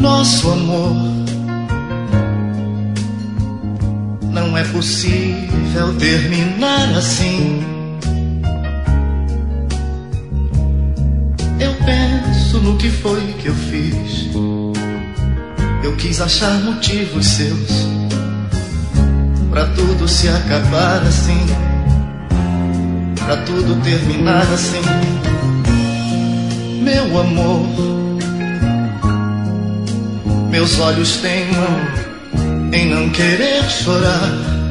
nosso amor. Não é possível terminar assim. Eu penso no que foi que eu fiz. Eu quis achar motivos seus pra tudo se acabar assim, pra tudo terminar assim. Meu amor, meus olhos teimam em não querer chorar,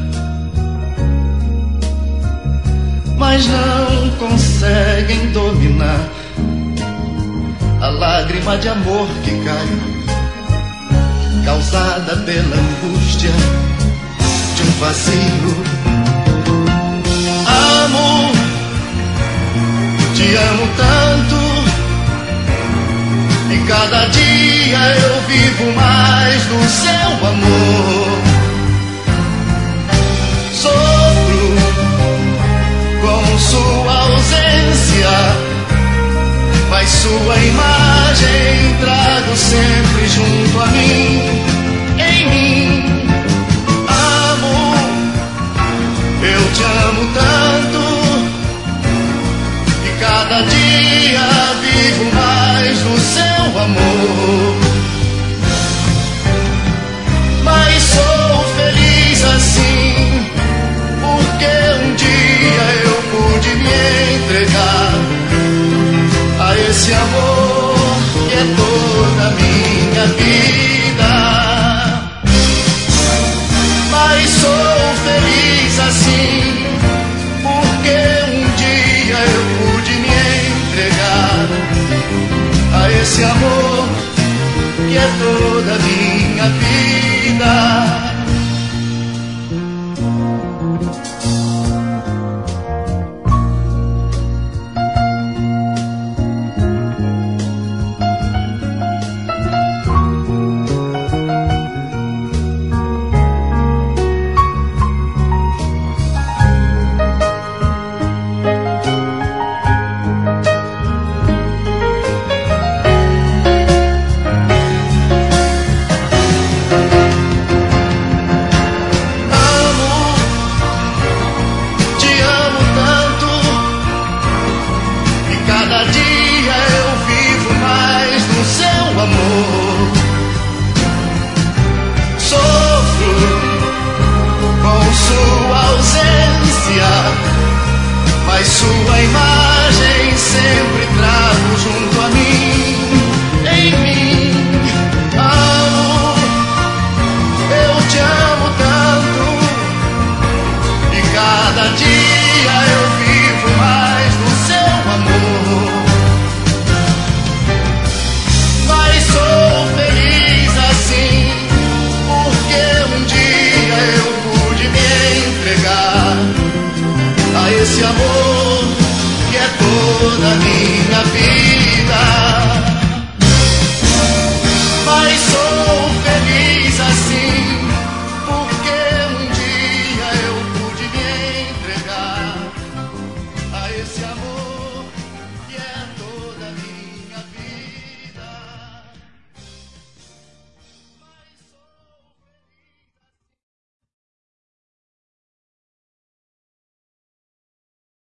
mas não conseguem dominar a lágrima de amor que cai, causada pela angústia de um vazio. Amor, te amo tanto, e cada dia eu vivo mais do seu amor. Sofro com sua ausência, mas sua imagem traz